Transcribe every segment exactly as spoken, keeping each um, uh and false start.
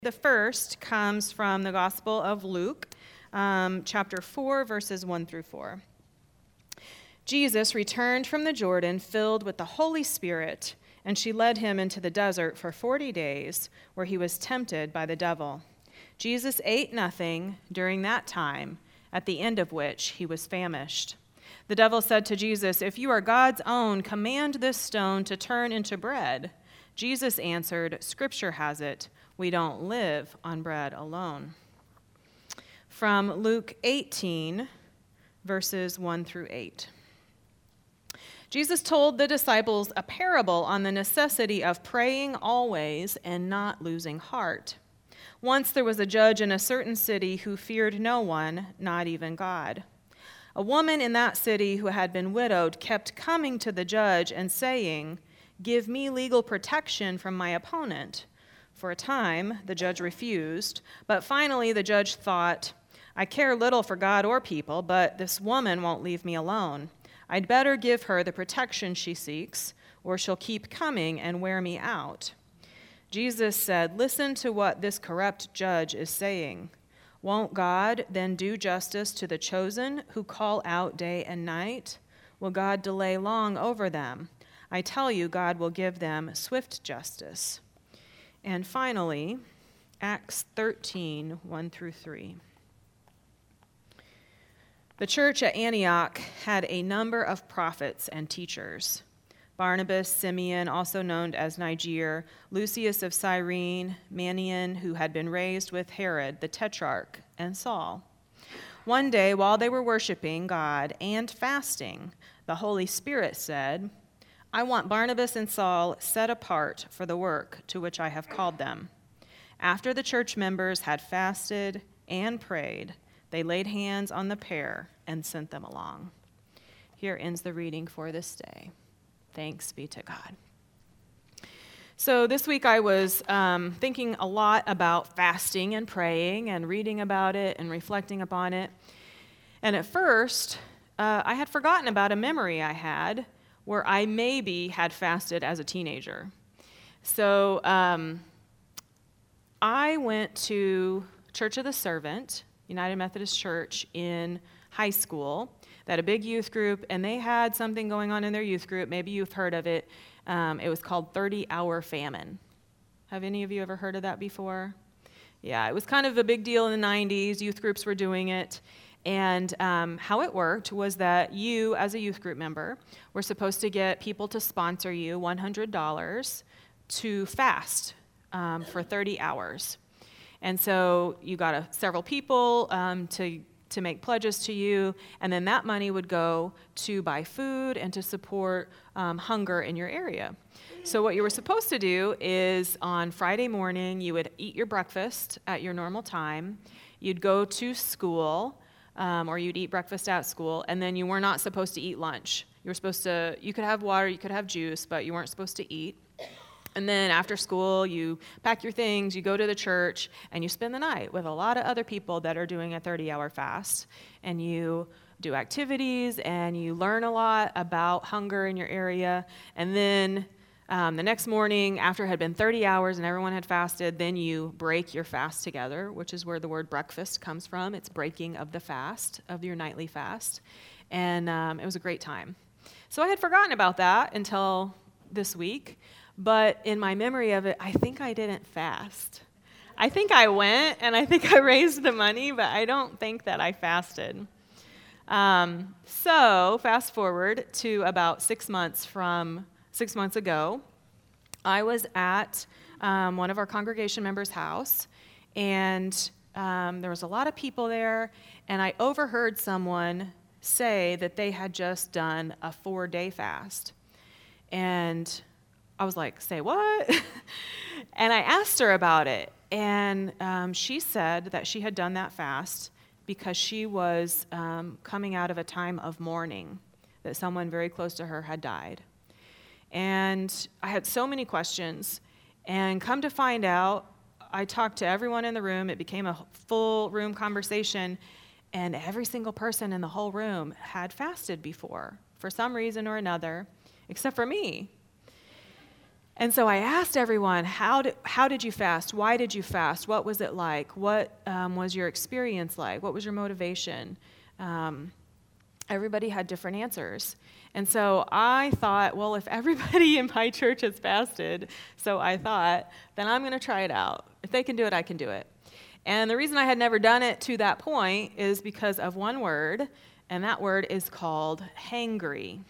The first comes from the Gospel of Luke, um, chapter four, verses one through four. Jesus returned from the Jordan filled with the Holy Spirit, and she led him into the desert for forty days, where he was tempted by the devil. Jesus ate nothing during that time, at the end of which he was famished. The devil said to Jesus, "If you are God's own, command this stone to turn into bread." Jesus answered, "Scripture has it, we don't live on bread alone." From Luke eighteen, verses one through eight. Jesus told the disciples a parable on the necessity of praying always and not losing heart. Once there was a judge in a certain city who feared no one, not even God. A woman in that city who had been widowed kept coming to the judge and saying, "Give me legal protection from my opponent." For a time, the judge refused, but finally the judge thought, "I care little for God or people, but this woman won't leave me alone. I'd better give her the protection she seeks, or she'll keep coming and wear me out." Jesus said, "Listen to what this corrupt judge is saying. Won't God then do justice to the chosen who call out day and night? Will God delay long over them? I tell you, God will give them swift justice." And finally, Acts thirteen, one through three. The church at Antioch had a number of prophets and teachers: Barnabas, Simeon, also known as Niger, Lucius of Cyrene, Manaen, who had been raised with Herod the Tetrarch, and Saul. One day, while they were worshiping God and fasting, the Holy Spirit said, "I want Barnabas and Saul set apart for the work to which I have called them." After the church members had fasted and prayed, they laid hands on the pair and sent them along. Here ends the reading for this day. Thanks be to God. So this week I was um, thinking a lot about fasting and praying and reading about it and reflecting upon it. And at first, uh, I had forgotten about a memory I had where I maybe had fasted as a teenager. So um, I went to Church of the Servant, United Methodist Church, in high school. They had a big youth group, and they had something going on in their youth group. Maybe you've heard of it. Um, it was called thirty-hour famine. Have any of you ever heard of that before? Yeah, it was kind of a big deal in the nineties. Youth groups were doing it. And um, how it worked was that you, as a youth group member, were supposed to get people to sponsor you one hundred dollars to fast um, for thirty hours. And so you got a, several people um, to to make pledges to you, and then that money would go to buy food and to support um, hunger in your area. So what you were supposed to do is on Friday morning, you would eat your breakfast at your normal time. You'd go to school, um, or you'd eat breakfast at school, and then you were not supposed to eat lunch. You were supposed to, you could have water, you could have juice, but you weren't supposed to eat. And then after school, you pack your things, you go to the church, and you spend the night with a lot of other people that are doing a thirty-hour fast. And you do activities, and you learn a lot about hunger in your area. And then um, the next morning, after it had been thirty hours and everyone had fasted, then you break your fast together, which is where the word breakfast comes from. It's breaking of the fast, of your nightly fast. And um, it was a great time. So I had forgotten about that until this week. But in my memory of it, I think I didn't fast. I think I went, and I think I raised the money, but I don't think that I fasted. Um, so fast forward to about six months from six months ago, I was at um, one of our congregation members' house, and um, there was a lot of people there, and I overheard someone say that they had just done a four-day fast. And I was like, "Say what?" And I asked her about it, and um, she said that she had done that fast because she was um, coming out of a time of mourning, that someone very close to her had died. And I had so many questions, and come to find out, I talked to everyone in the room. It became a full room conversation, and every single person in the whole room had fasted before for some reason or another, except for me. And so I asked everyone, how did, how did you fast? Why did you fast? What was it like? What um, was your experience like? What was your motivation? Um, everybody had different answers. And so I thought, well, if everybody in my church has fasted, so I thought, then I'm going to try it out. If they can do it, I can do it. And the reason I had never done it to that point is because of one word, and that word is called hangry.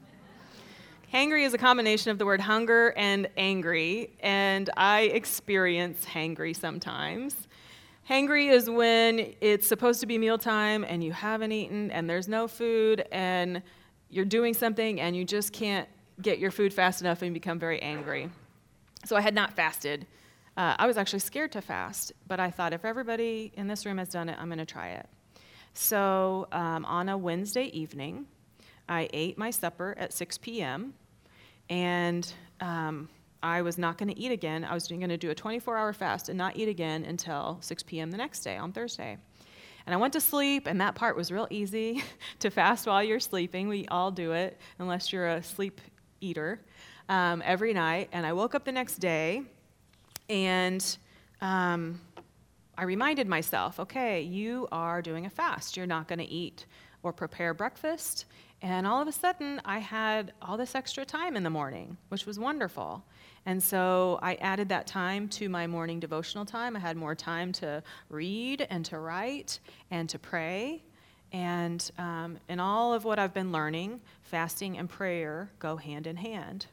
Hangry is a combination of the word hunger and angry, and I experience hangry sometimes. Hangry is when it's supposed to be mealtime and you haven't eaten and there's no food and you're doing something and you just can't get your food fast enough and you become very angry. So I had not fasted. Uh, I was actually scared to fast, but I thought if everybody in this room has done it, I'm going to try it. So um, on a Wednesday evening, I ate my supper at six p.m., and um, I was not going to eat again. I was going to do a twenty-four hour fast and not eat again until six p.m. the next day on Thursday. And I went to sleep, and that part was real easy to fast while you're sleeping. We all do it, unless you're a sleep eater, um, every night. And I woke up the next day, and um, I reminded myself, okay, you are doing a fast. You're not going to eat or prepare breakfast. And all of a sudden, I had all this extra time in the morning, which was wonderful. And so I added that time to my morning devotional time. I had more time to read and to write and to pray. And um, in all of what I've been learning, fasting and prayer go hand in hand.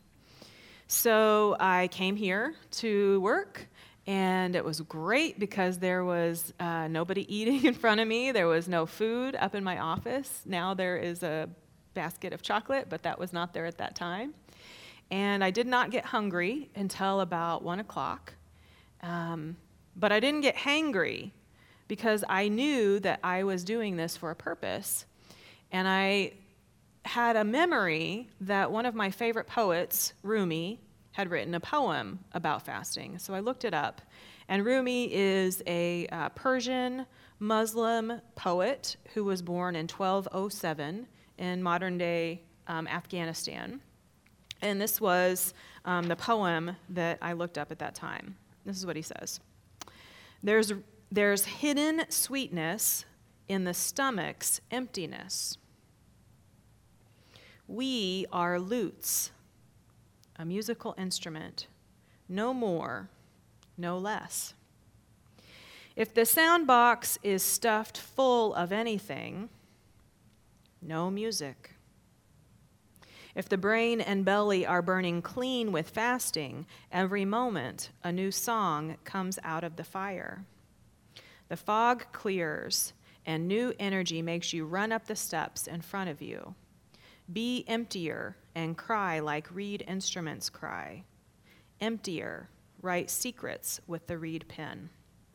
So I came here to work, and it was great because there was uh, nobody eating in front of me. There was no food up in my office. Now there is a basket of chocolate, but that was not there at that time. And I did not get hungry until about one o'clock. Um, but I didn't get hangry because I knew that I was doing this for a purpose. And I had a memory that one of my favorite poets, Rumi, had written a poem about fasting. So I looked it up. And Rumi is a uh, Persian Muslim poet who was born in twelve oh seven in modern-day um, Afghanistan. And this was um, the poem that I looked up at that time. This is what he says. There's, there's hidden sweetness in the stomach's emptiness. We are lutes, a musical instrument, no more, no less. If the sound box is stuffed full of anything, no music. If the brain and belly are burning clean with fasting, every moment a new song comes out of the fire. The fog clears, and new energy makes you run up the steps in front of you. Be emptier and cry like reed instruments cry. Emptier, write secrets with the reed pen.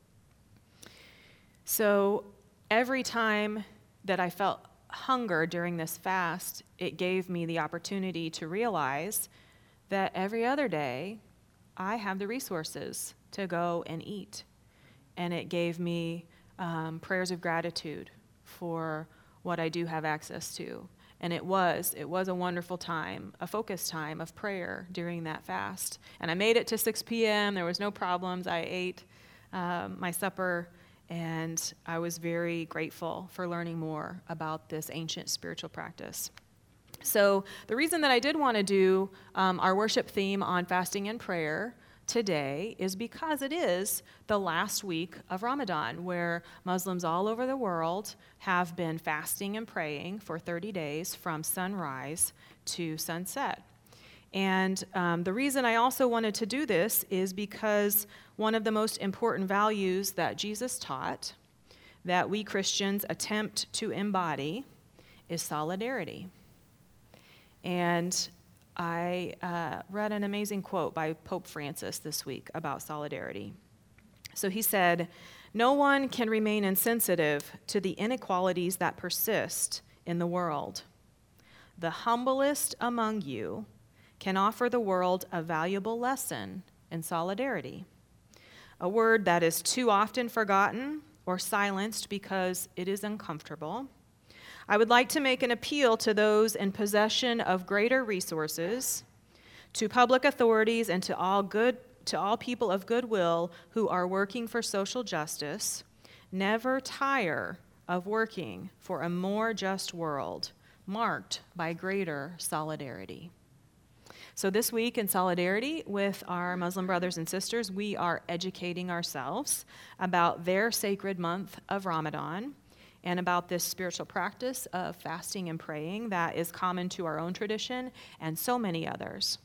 So every time that I felt hunger during this fast, it gave me the opportunity to realize that every other day I have the resources to go and eat. And it gave me um, prayers of gratitude for what I do have access to. And it was, it was a wonderful time, a focused time of prayer during that fast. And I made it to six p.m. There was no problems. I ate um, my supper. And I was very grateful for learning more about this ancient spiritual practice. So the reason that I did want to do um, our worship theme on fasting and prayer today is because it is the last week of Ramadan, where Muslims all over the world have been fasting and praying for thirty days from sunrise to sunset. And um, the reason I also wanted to do this is because one of the most important values that Jesus taught, that we Christians attempt to embody, is solidarity. And I uh, read an amazing quote by Pope Francis this week about solidarity. So he said, "No one can remain insensitive to the inequalities that persist in the world. The humblest among you can offer the world a valuable lesson in solidarity, a word that is too often forgotten or silenced because it is uncomfortable. I would like to make an appeal to those in possession of greater resources To public authorities and to all good to all people of goodwill who are working for social justice, never tire of working for a more just world, marked by greater solidarity. So this week, in solidarity with our Muslim brothers and sisters, we are educating ourselves about their sacred month of Ramadan and about this spiritual practice of fasting and praying that is common to our own tradition and so many others.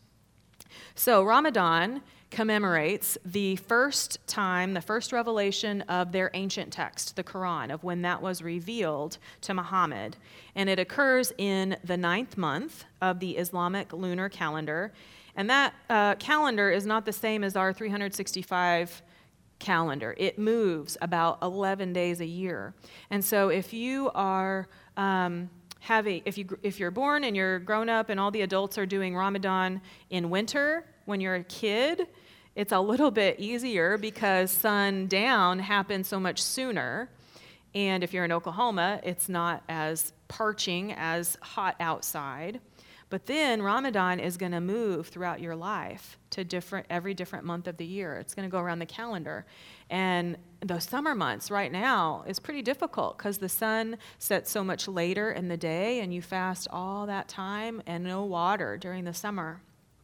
So Ramadan commemorates the first time, the first revelation of their ancient text, the Quran, of when that was revealed to Muhammad. And it occurs in the ninth month of the Islamic lunar calendar. And that uh, calendar is not the same as our three hundred sixty-five calendar. It moves about eleven days a year. And so if you are... Um, Have a, if you if you're born and you're grown up and all the adults are doing Ramadan in winter when you're a kid, it's a little bit easier because sundown happens so much sooner. And if you're in Oklahoma, it's not as parching, as hot outside. But then Ramadan is going to move throughout your life to different every different month of the year. It's going to go around the calendar. And those summer months right now is pretty difficult because the sun sets so much later in the day and you fast all that time and no water during the summer.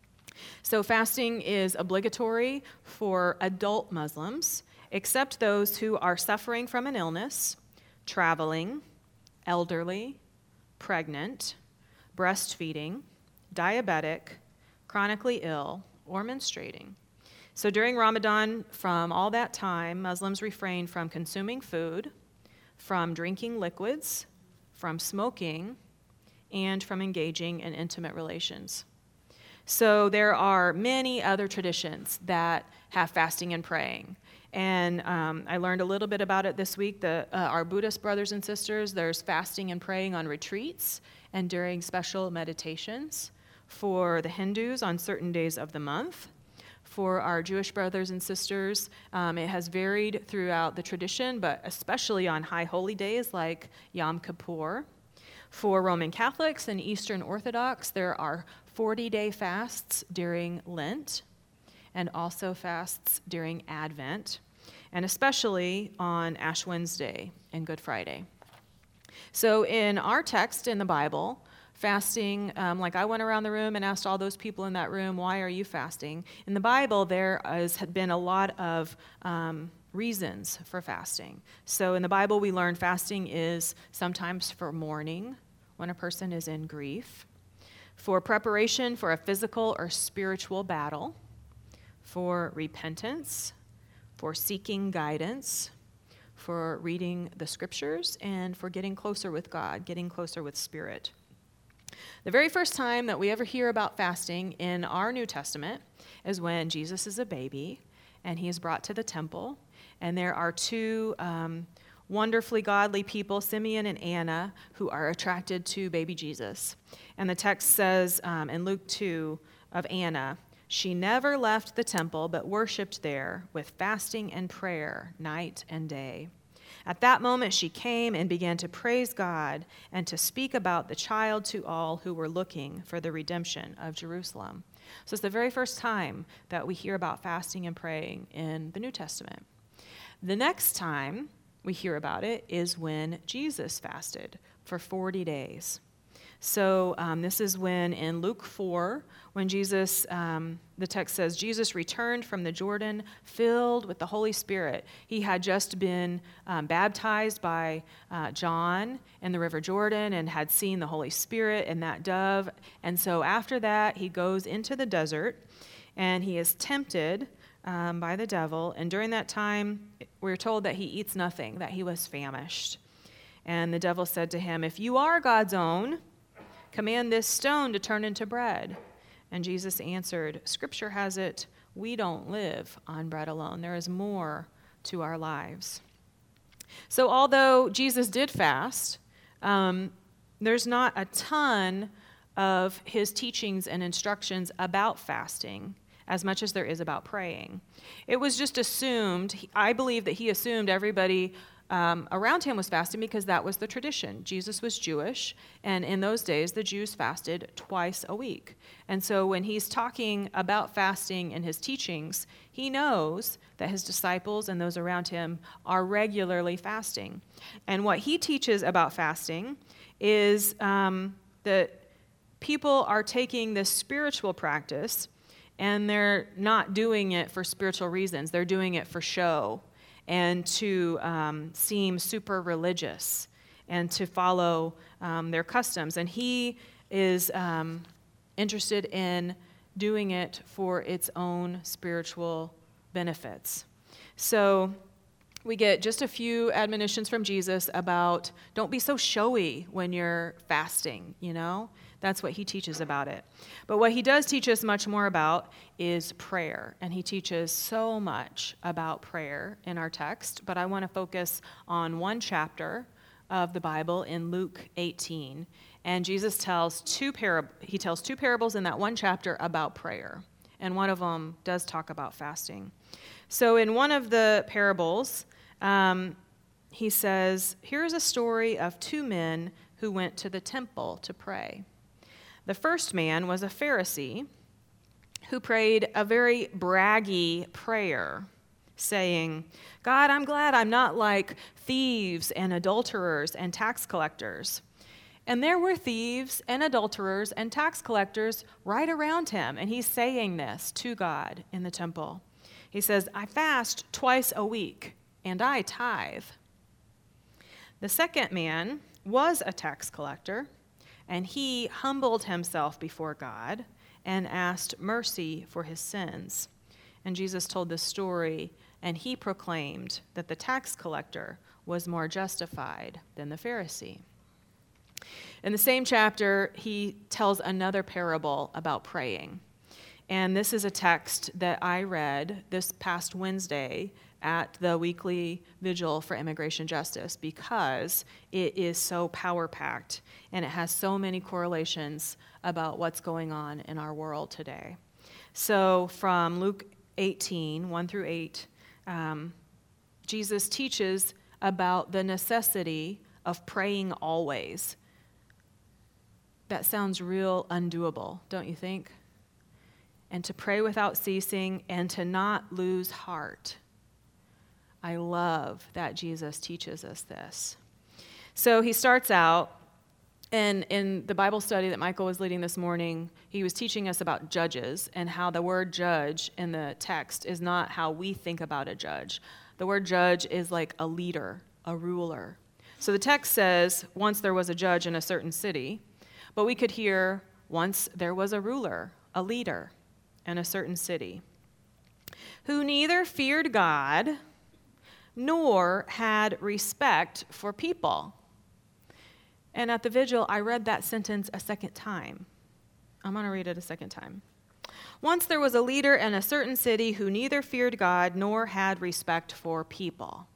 So fasting is obligatory for adult Muslims, except those who are suffering from an illness, traveling, elderly, pregnant, breastfeeding, diabetic, chronically ill, or menstruating. So during Ramadan, from all that time, Muslims refrain from consuming food, from drinking liquids, from smoking, and from engaging in intimate relations. So there are many other traditions that have fasting and praying. And um, I learned a little bit about it this week. The, uh, our Buddhist brothers and sisters, there's fasting and praying on retreats and during special meditations. For the Hindus, on certain days of the month. For our Jewish brothers and sisters, um, it has varied throughout the tradition, but especially on high holy days like Yom Kippur. For Roman Catholics and Eastern Orthodox, there are forty-day fasts during Lent and also fasts during Advent, and especially on Ash Wednesday and Good Friday. So in our text in the Bible, fasting, um, like I went around the room and asked all those people in that room, why are you fasting? In the Bible, there has been a lot of um, reasons for fasting. So in the Bible, we learn fasting is sometimes for mourning, when a person is in grief, for preparation for a physical or spiritual battle, for repentance, for seeking guidance, for reading the scriptures, and for getting closer with God, getting closer with Spirit. The very first time that we ever hear about fasting in our New Testament is when Jesus is a baby and he is brought to the temple, and there are two um, wonderfully godly people, Simeon and Anna, who are attracted to baby Jesus. And the text says um, in Luke two of Anna, she never left the temple but worshipped there with fasting and prayer night and day. At that moment, she came and began to praise God and to speak about the child to all who were looking for the redemption of Jerusalem. So it's the very first time that we hear about fasting and praying in the New Testament. The next time we hear about it is when Jesus fasted for forty days. So um, this is when in Luke four, when Jesus, um, the text says, Jesus returned from the Jordan filled with the Holy Spirit. He had just been um, baptized by uh, John in the River Jordan and had seen the Holy Spirit and that dove. And so after that, he goes into the desert and he is tempted um, by the devil. And during that time, we're told that he eats nothing, that he was famished. And the devil said to him, if you are God's own, command this stone to turn into bread. And Jesus answered, Scripture has it, we don't live on bread alone. There is more to our lives. So although Jesus did fast, um, there's not a ton of his teachings and instructions about fasting as much as there is about praying. It was just assumed, I believe that he assumed everybody um, around him was fasting because that was the tradition. Jesus was Jewish, and in those days, the Jews fasted twice a week. And so when he's talking about fasting in his teachings, he knows that his disciples and those around him are regularly fasting. And what he teaches about fasting is um, that people are taking this spiritual practice, and they're not doing it for spiritual reasons. They're doing it for show and to um, seem super religious and to follow um, their customs. And he is um, interested in doing it for its own spiritual benefits. So we get just a few admonitions from Jesus about don't be so showy when you're fasting, you know? That's what he teaches about it. But what he does teach us much more about is prayer. And he teaches so much about prayer in our text. But I want to focus on one chapter of the Bible in Luke eighteen. And Jesus tells two parab- he tells two parables in that one chapter about prayer. And one of them does talk about fasting. So in one of the parables, um, he says, here's a story of two men who went to the temple to pray. The first man was a Pharisee who prayed a very braggy prayer, saying, God, I'm glad I'm not like thieves and adulterers and tax collectors. And there were thieves and adulterers and tax collectors right around him, and he's saying this to God in the temple. He says, I fast twice a week, and I tithe. The second man was a tax collector, and he humbled himself before God and asked mercy for his sins. And Jesus told this story, and he proclaimed that the tax collector was more justified than the Pharisee. In the same chapter, he tells another parable about praying. And this is a text that I read this past Wednesday at the weekly vigil for immigration justice because it is so power-packed and it has so many correlations about what's going on in our world today. So from Luke eighteen, one through eight, um, Jesus teaches about the necessity of praying always. That sounds real undoable, don't you think? And to pray without ceasing and to not lose heart. I love that Jesus teaches us this. So he starts out, and in the Bible study that Michael was leading this morning, he was teaching us about judges and how the word judge in the text is not how we think about a judge. The word judge is like a leader, a ruler. So the text says, once there was a judge in a certain city, but we could hear, once there was a ruler, a leader in a certain city, who neither feared God nor had respect for people. And at the vigil, I read that sentence a second time. I'm going to read it a second time. Once there was a leader in a certain city who neither feared God nor had respect for people.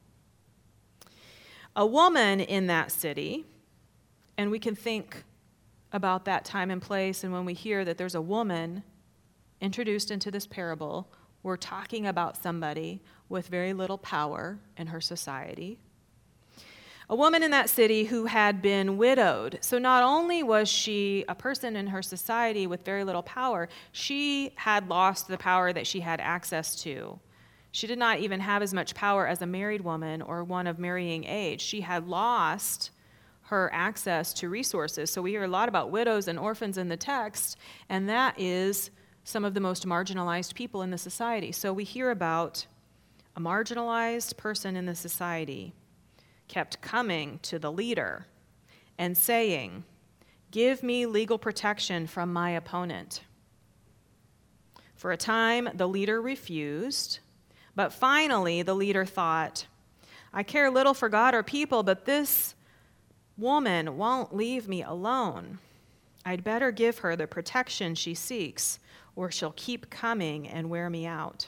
A woman in that city, and we can think about that time and place, and when we hear that there's a woman introduced into this parable, we're talking about somebody with very little power in her society. A woman in that city who had been widowed. So not only was she a person in her society with very little power, she had lost the power that she had access to. She did not even have as much power as a married woman or one of marrying age. She had lost her access to resources. So we hear a lot about widows and orphans in the text, and that is some of the most marginalized people in the society. So we hear about a marginalized person in the society kept coming to the leader and saying, "Give me legal protection from my opponent." For a time, the leader refused, but finally the leader thought, "I care little for God or people, but this woman won't leave me alone. I'd better give her the protection she seeks, or she'll keep coming and wear me out."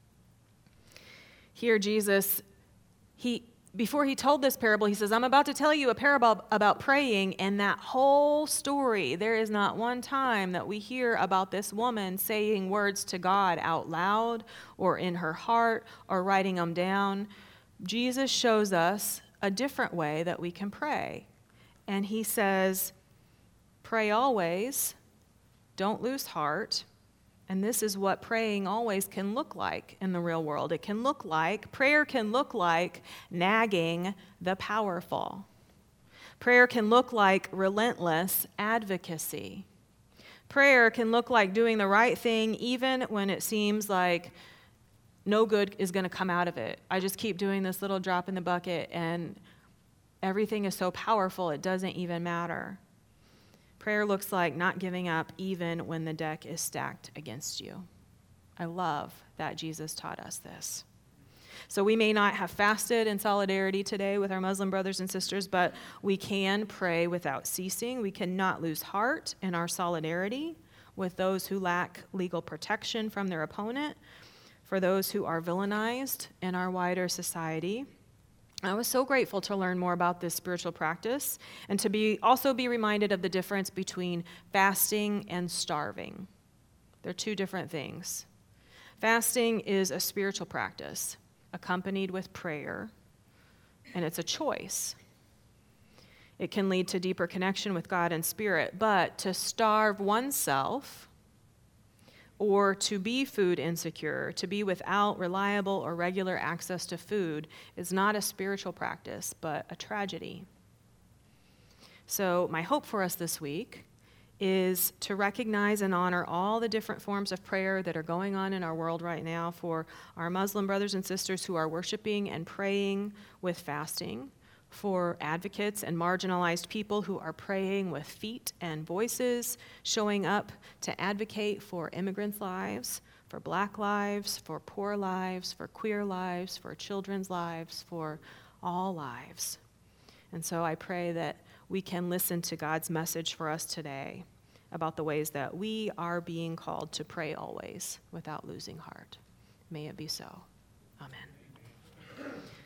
Here, Jesus, he before he told this parable, he says, "I'm about to tell you a parable about praying," and that whole story, there is not one time that we hear about this woman saying words to God out loud or in her heart or writing them down. Jesus shows us a different way that we can pray. And he says, pray always, don't lose heart. And this is what praying always can look like in the real world. It can look like, prayer can look like nagging the powerful. Prayer can look like relentless advocacy. Prayer can look like doing the right thing even when it seems like no good is going to come out of it. I just keep doing this little drop in the bucket and everything is so powerful it doesn't even matter. Prayer looks like not giving up even when the deck is stacked against you. I love that Jesus taught us this. So we may not have fasted in solidarity today with our Muslim brothers and sisters, but we can pray without ceasing. We cannot lose heart in our solidarity with those who lack legal protection from their opponent, for those who are villainized in our wider society. I was so grateful to learn more about this spiritual practice and to be also be reminded of the difference between fasting and starving. They're two different things. Fasting is a spiritual practice accompanied with prayer, and it's a choice. It can lead to deeper connection with God and Spirit, but to starve oneself or to be food insecure, to be without reliable or regular access to food, is not a spiritual practice, but a tragedy. So my hope for us this week is to recognize and honor all the different forms of prayer that are going on in our world right now for our Muslim brothers and sisters who are worshiping and praying with fasting, for advocates and marginalized people who are praying with feet and voices, showing up to advocate for immigrants' lives, for Black lives, for poor lives, for queer lives, for children's lives, for all lives. And so I pray that we can listen to God's message for us today about the ways that we are being called to pray always without losing heart. May it be so. Amen.